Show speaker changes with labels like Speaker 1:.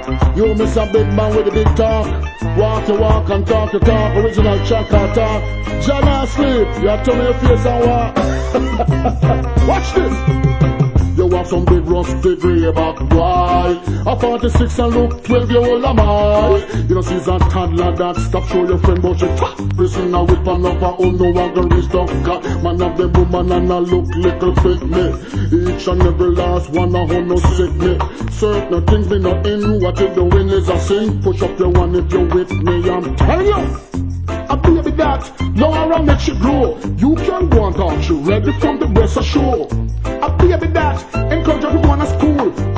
Speaker 1: You miss a big man with a big talk. Walk your walk and talk your talk. Original chaka talk. Jana sleep. You have to turn your face and walk. Watch this. You want some big rusty grey back boy. A 46 and look 12 year old am I. You know she's a toddler that stop show your friend but she top. Prisoner with a lover who no one can reach the car. Man of the woman and I look little fit me. Each and every last one a who no sick me. Certain things me not in. What you doing is a sin. Push up your one if you with me. I'm telling you. A baby that, no around make she grow. You can go and talk, she ready from the breast of show. A baby that, encourage everyone at school.